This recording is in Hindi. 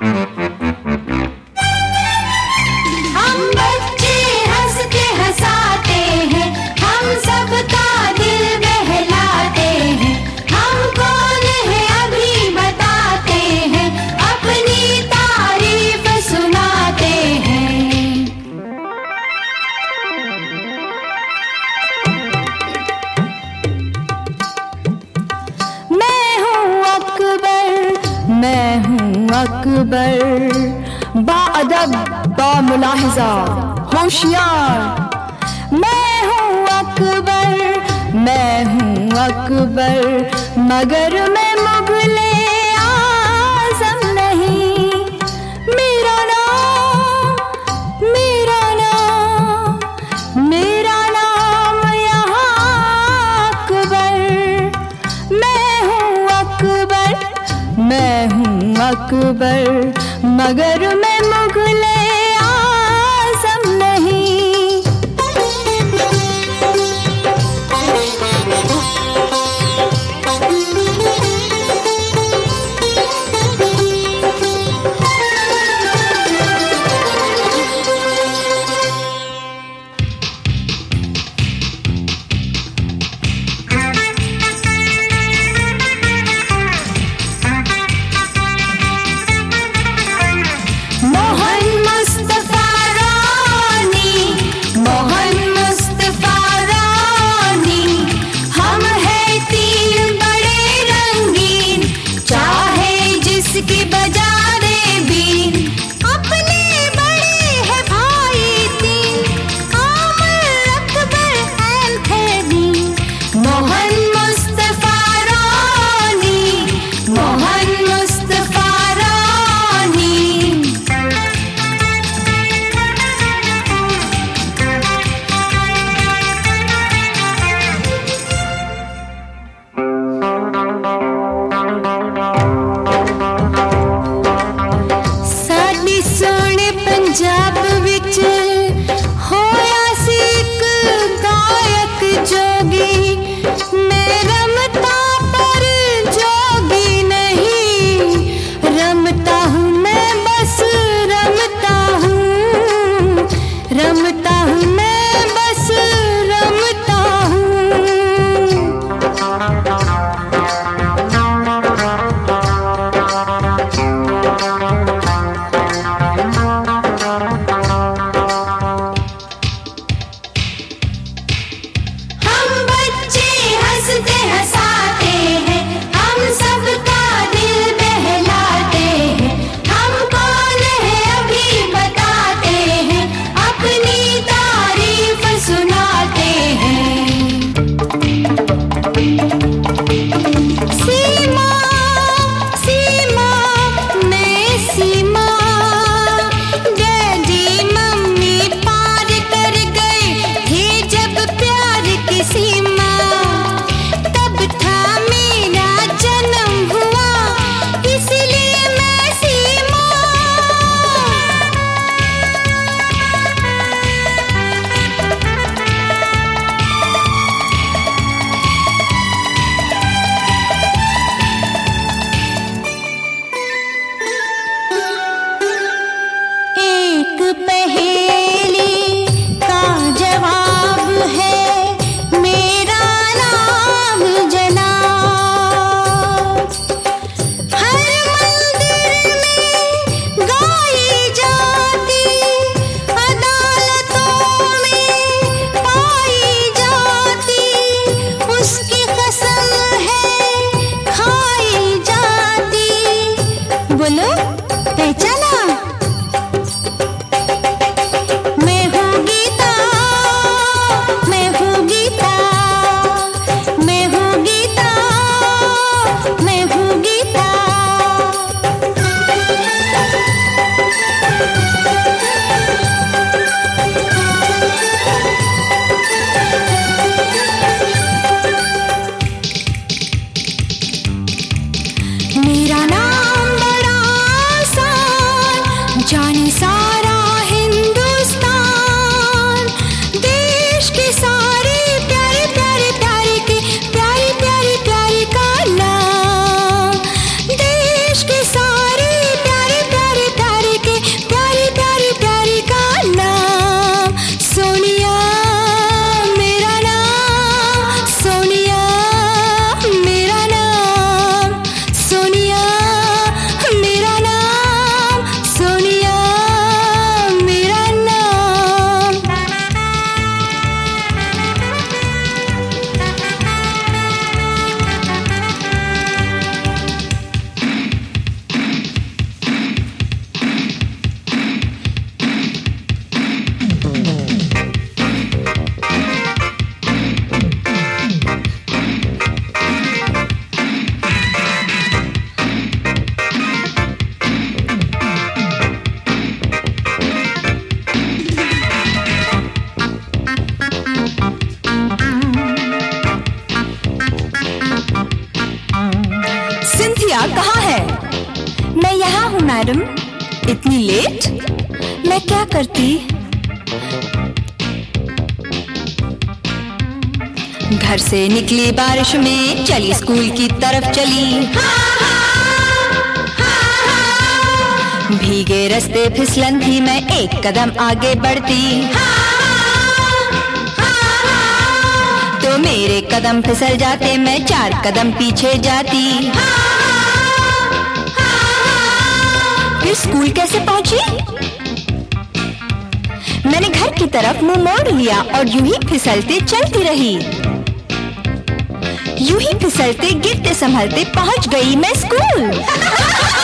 अकबर बाअदब बामुलाहिज़ा होशियार। मैं हूँ अकबर मगर मैं मुग़ले आज़म नहीं। मेरा नाम यहाँ अकबर। मैं हूँ अकबर मगर मैं मुग़ले आज़म नहीं। पंजाब विच होया सी एक गायक जोगी। मैं रमता पर जोगी नहीं, रमता हूँ मैं बस रमता हूँ मैं बस रमता हूँ। पहेली का जवाब है मेरा नाम जनाब। हर मंदिर में गाई जाती, अदालतों में पाई जाती, उसकी कसम है खाई जाती। बोलो पहचाना? मेरा नाम बड़ा आसान, जाने सारा हिंदुस्तान। देश के सारे प्यारे प्यारे प्यारे के प्यारे प्यारे प्यारे का नाम। देश के सारे प्यारे प्यारे मैडम, इतनी लेट? मैं क्या करती? घर से निकली बारिश में, चली स्कूल की तरफ चली। भीगे रास्ते फिसलन थी, मैं एक कदम आगे बढ़ती तो मेरे कदम फिसल जाते, मैं 4 कदम पीछे जाती। फिर स्कूल कैसे पहुंची? मैंने घर की तरफ मुंह मोड़ लिया और यूं ही फिसलते चलती रही। यूं ही फिसलते गिरते संभलते पहुंच गई मैं स्कूल।